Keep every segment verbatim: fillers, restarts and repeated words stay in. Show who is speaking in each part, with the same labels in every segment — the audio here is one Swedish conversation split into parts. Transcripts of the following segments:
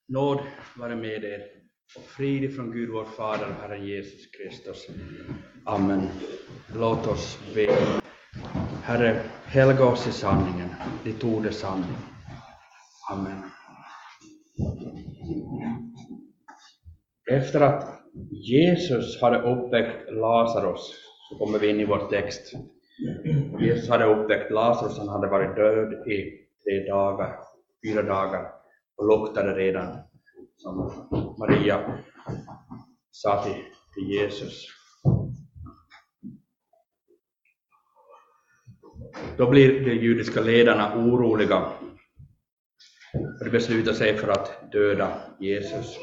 Speaker 1: Nåd vare med er och frid från Gud vår Fader och Herren Jesus Kristus. Amen. Låt oss be. Herre, helga oss i sanningen. Ditt ord är sanning. Amen. Efter att Jesus hade uppväckt Lazarus, så kommer vi in i vår text. Jesus hade uppväckt Lazarus, han hade varit död i tre dagar, fyra dagar och luktade redan, som Maria sa till, till Jesus. Då blir de judiska ledarna oroliga och de beslutar sig för att döda Jesus.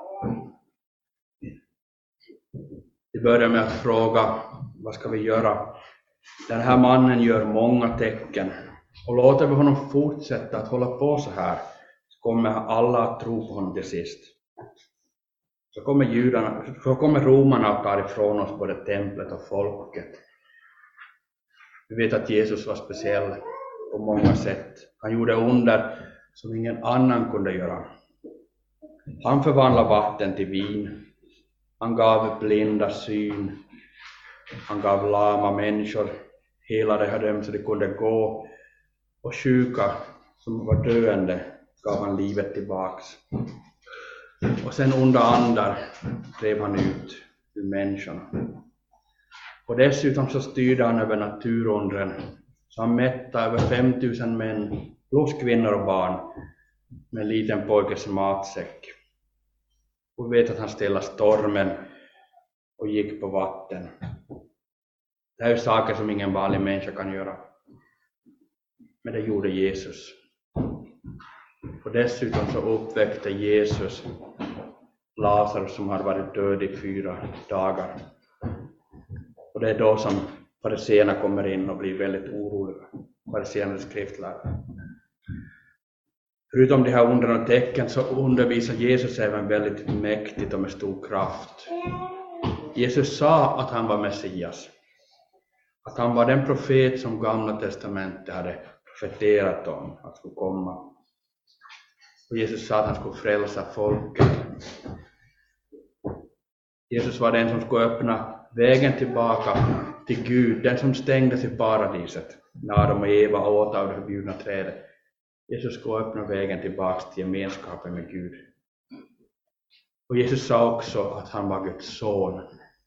Speaker 1: De börjar med att fråga, vad ska vi göra? Den här mannen gör många tecken, och låter vi honom fortsätta att hålla på så här, så kommer alla att tro på honom till sist. Så kommer, judarna, så kommer romarna att ta ifrån oss både templet och folket. Vi vet att Jesus var speciell på många sätt. Han gjorde under som ingen annan kunde göra. Han förvandlade vatten till vin. Han gav blinda syn. Han gav lama människor helade dem så de kunde gå. Och sjuka som var döende gav han livet tillbaks. Och sen onda andar drev han ut ur människorna. Och dessutom så styrde han över naturundren. Så han mättade över femtusen män plus kvinnor och barn med en liten pojkes matsäck. Och vi vet att han ställde stormen och gick på vatten. Det här är saker som ingen vanlig människa kan göra. Men det gjorde Jesus. Och dessutom så uppväckte Jesus Lazarus som hade varit död i fyra dagar. Och det är då som fariséerna kommer in och blir väldigt oroliga. Fariséernas skriftlärare. Förutom de här undren och tecken så undervisar Jesus även väldigt mäktigt och med stor kraft. Jesus sa att han var Messias. Att han var den profet som Gamla testamentet hade profeterat om att skulle komma. Och Jesus sa att han skulle frälsa folket. Jesus var den som skulle öppna vägen tillbaka till Gud. Den som stängdes i paradiset när Adam och Eva åt av det förbjudna trädet. Jesus skulle öppna vägen tillbaka till gemenskapen med Gud. Och Jesus sa också att han var Guds son.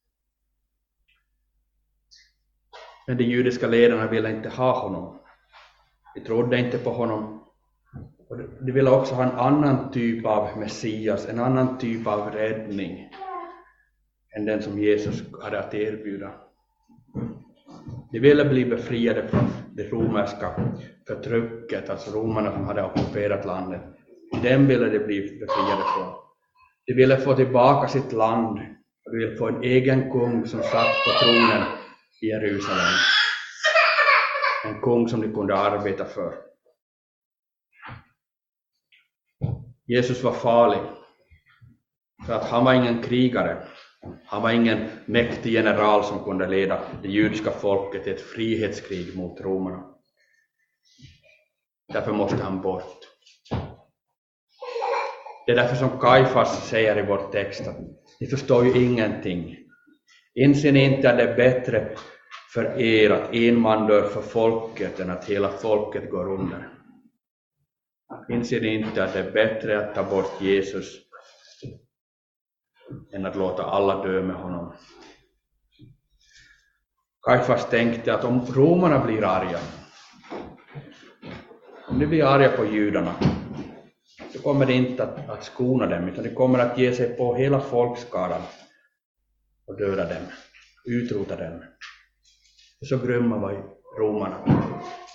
Speaker 1: Men de judiska ledarna ville inte ha honom. De trodde inte på honom. Och de ville också ha en annan typ av Messias, en annan typ av räddning än den som Jesus hade att erbjuda. De ville bli befriade från det romerska förtrycket, alltså romarna som hade ockuperat landet. Den ville de bli befriade från. De ville få tillbaka sitt land och de ville få en egen kung som satt på tronen i Jerusalem. En kung som de kunde arbeta för. Jesus var farlig. För att han var ingen krigare. Han var ingen mäktig general som kunde leda det judiska folket till ett frihetskrig mot romarna. Därför måste han bort. Det är därför som Kajfas säger i vår text att ni förstår ju ingenting. Inser ni inte att det är bättre för er att en man dör för folket än att hela folket går under? Inser ni inte att det är bättre att ta bort Jesus än att låta alla dö med honom? Kajfas tänkte att om romarna blir arga, om de blir arga på judarna, så kommer det inte att, att skona dem, utan det kommer att ge sig på hela folkskaran och döda dem, utrota dem. Så grymma var romarna.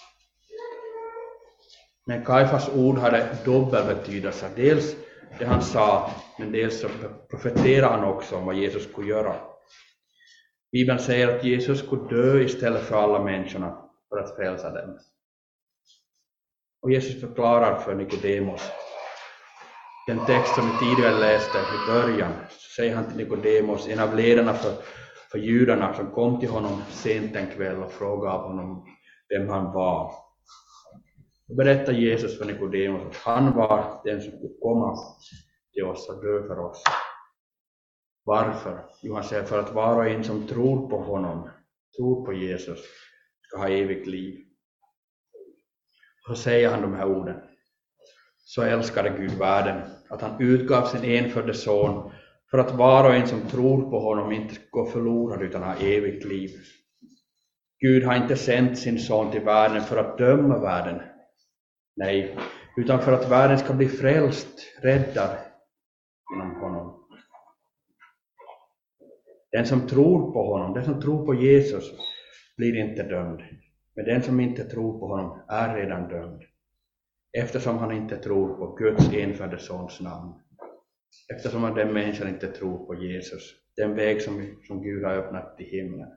Speaker 1: Men Kajfas ord hade dubbel betydelse. Dels det han sa, men dels så profeterade han också om vad Jesus skulle göra. Bibeln säger att Jesus skulle dö istället för alla människorna för att frälsa dem. Och Jesus förklarar för Nikodemos. Den text som vi tidigare läste i början, så säger han till Nikodemos, en av ledarna för, för judarna som kom till honom sent en kväll och frågade honom vem han var. Då berättar Jesus för Nikodemos att han var den som skulle komma till oss och dö för oss. Varför? Jo, han säger för att var och en som tror på honom, tror på Jesus, ska ha evigt liv. Och så säger han de här orden. Så älskade Gud världen att han utgav sin enfödde son för att var och en som tror på honom inte går förlorad utan har evigt liv. Gud har inte sänt sin son till världen för att döma världen. Nej, utan för att världen ska bli frälst, räddad genom honom. Den som tror på honom, den som tror på Jesus, blir inte dömd. Men den som inte tror på honom är redan dömd. Eftersom han inte tror på Guds enfödde sons namn. Eftersom den människan inte tror på Jesus. Den väg som, som Gud har öppnat till himlen.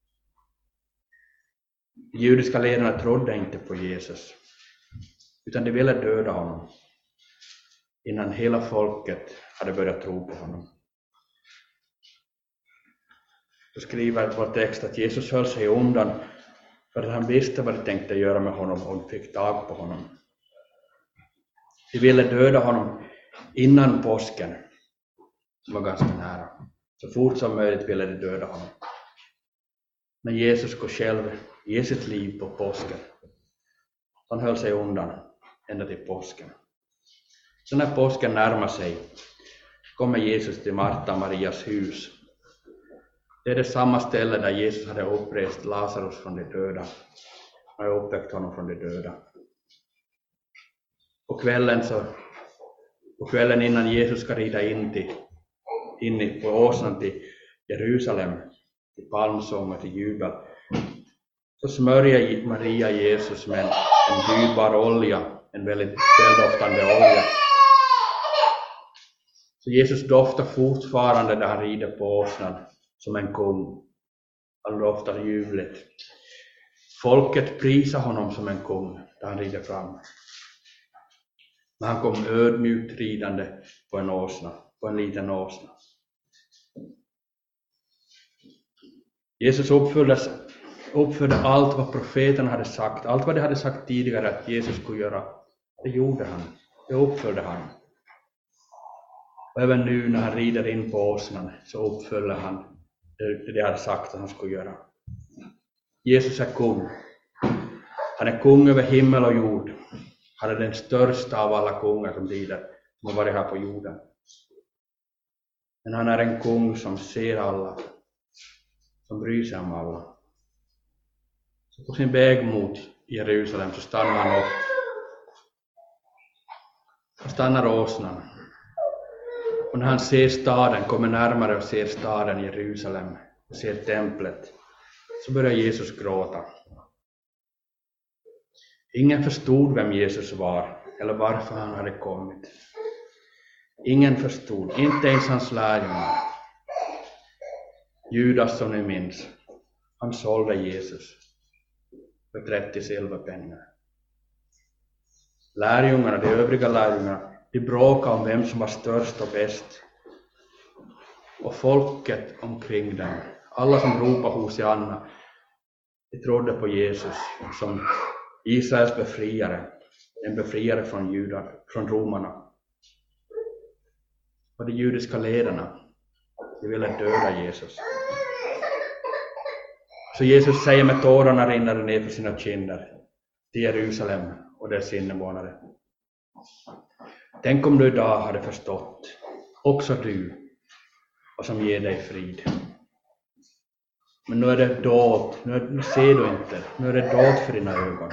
Speaker 1: De judiska ledarna trodde inte på Jesus. Utan de ville döda honom. Innan hela folket hade börjat tro på honom. Så skriver vår text att Jesus höll sig undan. För att han visste vad de tänkte göra med honom om de fick tag på honom. De ville döda honom innan påsken. Som var ganska nära. Så fort som möjligt ville de döda honom. Men Jesus går själv ge sitt liv på påsken. Han höll sig undan ända till påsken. Så när påsken närmar sig kommer Jesus till Marta och Marias hus. Det är det samma ställe där Jesus hade upprest Lazarus från de döda. Han hade uppväckt honom från de döda. På kvällen, så, på kvällen innan Jesus ska rida in, till, in på åsnan till Jerusalem, till palmsång och till jubel, så smörjer Maria Jesus med en, en dyrbar olja, en väldigt väldoftande olja. Så Jesus doftar fortfarande där han rider på åsnan som en kung. Han doftar ljuvligt. Folket prisar honom som en kung där han rider fram. Men han kom ödmjukt ridande på en åsna, på en liten åsna. Jesus uppfyllde, uppfyllde allt vad profeten hade sagt, allt vad de hade sagt tidigare att Jesus skulle göra. Det gjorde han, det uppfyllde han. Och även nu när han rider in på åsnan så uppfyller han det de hade sagt att han skulle göra. Jesus är kung. Han är kung över himmel och jord. Han är den största av alla kungar som rider, som har varit här på jorden. Men han är en kung som ser alla, som bryr sig om alla. Så på sin väg mot Jerusalem så stannar han upp. Han stannar åsnan. Och när han ser staden, kommer närmare och ser staden Jerusalem och ser templet, så börjar Jesus gråta. Ingen förstod vem Jesus var eller varför han hade kommit. Ingen förstod, inte ens hans lärjungar. Judas, som ni minns, han sålde Jesus för trettio silverpenningar. Lärjungarna, de övriga lärjungarna, de bråkade om vem som var störst och bäst. Och folket omkring dem, alla som ropade Hosianna, de trodde på Jesus som Israels befriare, en befriare från judar, från romarna. Och de judiska ledarna, de ville döda Jesus. Så Jesus säger med tårarna rinnande ner för sina kinder till Jerusalem och dess invånare: tänk om du idag hade förstått, också du, och som ger dig frid. Men nu är det dolt, nu, nu ser du inte, nu är det dolt för dina ögon.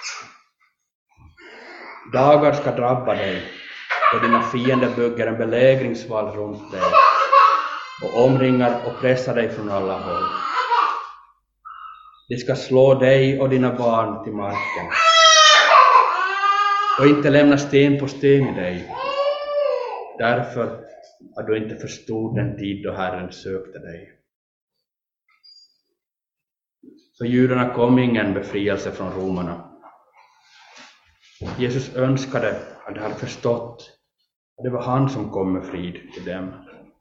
Speaker 1: Dagar ska drabba dig, då dina fiender bygger en belägringsvall runt dig och omringar och pressar dig från alla håll. De ska slå dig och dina barn till marken och inte lämna sten på sten i dig, därför att du inte förstod den tid då Herren sökte dig. Så judarna kom ingen befrielse från romarna. Jesus önskade att de hade förstått att det var han som kom med frid till dem.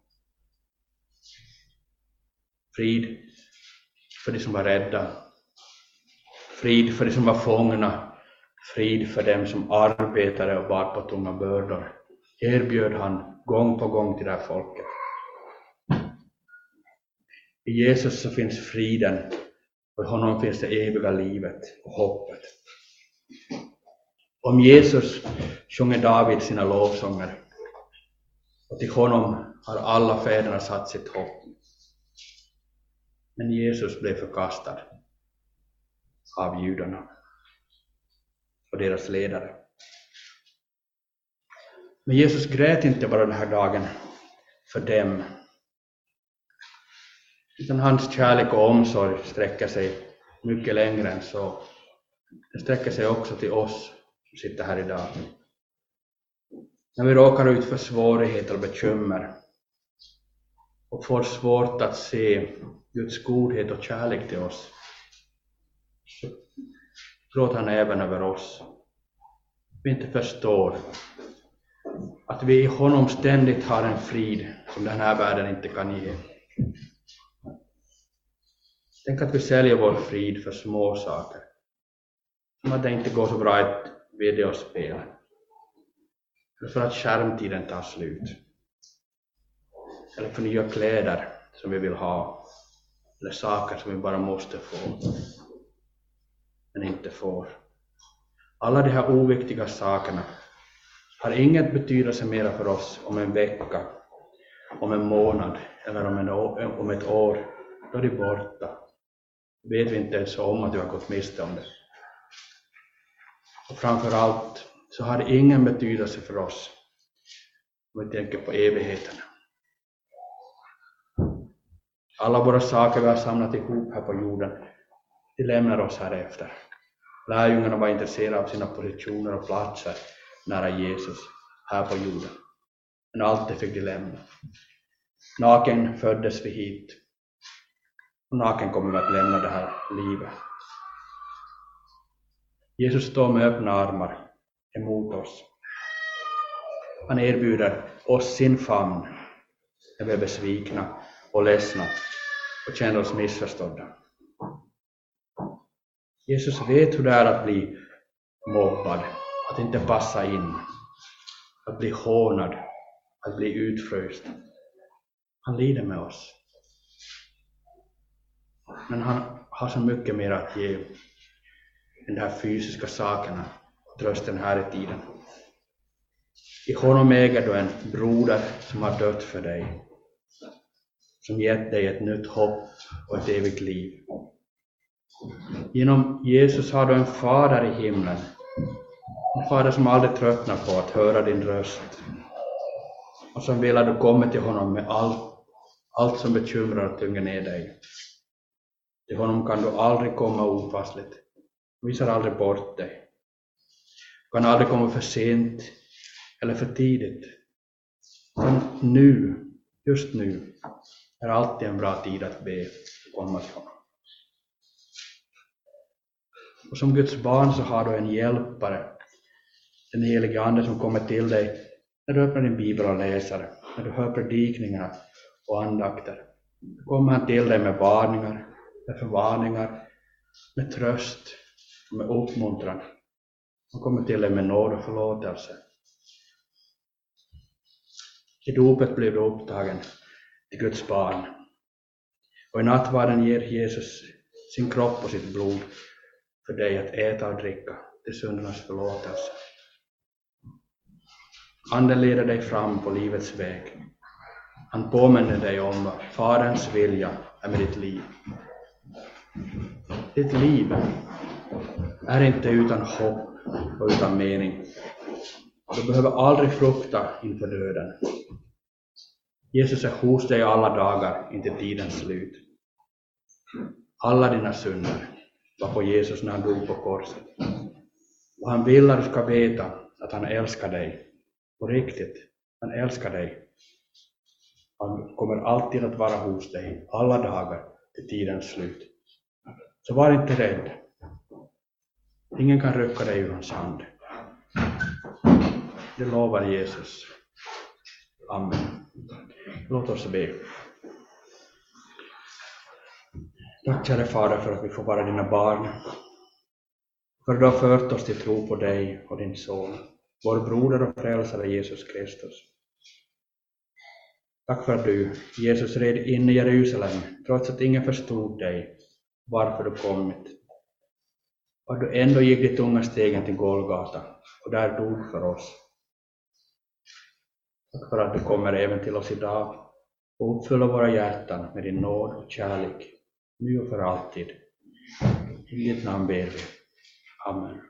Speaker 1: Frid för de som var rädda. Frid för de som var fångna. Frid för dem som arbetade och bar på tunga bördor. erbjöd han gång på gång till det här folket. I Jesus så finns friden, och i honom finns det eviga livet och hoppet. Om Jesus sjunger David sina lovsånger, och till honom har alla fäderna satt sitt hopp. Men Jesus blev förkastad av judarna och deras ledare. Men Jesus grät inte bara den här dagen för dem, utan hans kärlek och omsorg sträcker sig mycket längre än så. Det sträcker sig också till oss som sitter här idag. När vi råkar ut för svårigheter och bekymmer och får svårt att se Guds godhet och kärlek till oss, så gråter han även över oss. Vi inte förstår att vi i honom ständigt har en frid som den här världen inte kan ge. Tänk att vi säljer vår frid för små saker. Som att det inte går så bra i ett videospel. Eller för att skärmtiden tar slut. Eller för nya kläder som vi vill ha. Eller saker som vi bara måste få. Men inte får. Alla de här oviktiga sakerna har inget betydelse mera för oss om en vecka, om en månad eller om, en år, om ett år. Då är det borta. Vet vi inte ens om att vi har gått miste om det. Och framförallt så har det ingen betydelse för oss om vi tänker på evigheten. Alla våra saker vi har samlat ihop här på jorden, de lämnar oss här efter. Lärjungarna var intresserade av sina positioner och platser nära Jesus här på jorden. Men allt det fick de lämna. Naken föddes vi hit. Och naken kommer vi att lämna det här livet. Jesus står med öppna armar emot oss. Han erbjuder oss sin famn när vi är besvikna och ledsna och känner oss missförstådda. Jesus vet hur det är att bli mobbad, att inte passa in, att bli hånad, att bli utfröst. Han lider med oss. Men han har så mycket mer att ge än de här fysiska sakerna och trösten här i tiden. I honom äger du en broder som har dött för dig, som gett dig ett nytt hopp och ett evigt liv. Genom Jesus har du en fader i himlen, en fader som aldrig tröttnar på att höra din röst och som vill att du kommer till honom med allt, allt som bekymrar och tynger ner dig. Till honom kan du aldrig komma opassligt. Han visar aldrig bort dig. Du kan aldrig komma för sent eller för tidigt. Men nu, just nu, är alltid en bra tid att be och komma till honom. Och som Guds barn så har du en hjälpare, den helige Ande som kommer till dig när du öppnar din bibel och läser, när du hör predikningarna och andakter. Då kommer han till dig med varningar, med förvarningar, med tröst och med uppmuntran. Han kommer till dig med nåd och förlåtelse. I dopet blev du upptagen till Guds barn. Och i nattvarden ger Jesus sin kropp och sitt blod för dig att äta och dricka till syndernas förlåtelse. Anden leder dig fram på livets väg. Han påminner dig om vad Faderns vilja är med ditt liv. Ditt liv är inte utan hopp och utan mening. Du behöver aldrig frukta inför döden. Jesus är hos dig alla dagar intill tidens slut. Alla dina synder var på Jesus när han dog på korset. Och han vill att du ska veta att han älskar dig. På riktigt, han älskar dig. Han kommer alltid att vara hos dig alla dagar till tidens slut. Så var inte rädd. Ingen kan rycka dig ur hans hand. Det lovar Jesus. Amen. Låt oss be. Tack kära Fader för att vi får vara dina barn. För att du har fört oss till tro på dig och din son. vår broder och frälsare Jesus Kristus. Tack för att du, Jesus, red in i Jerusalem, trots att ingen förstod dig, varför du kommit. Och du ändå gick de tunga stegen till Golgata och där dog för oss. Tack för att du kommer även till oss idag och uppfyller våra hjärtan med din nåd och kärlek, nu och för alltid. I ditt namn ber vi. Amen.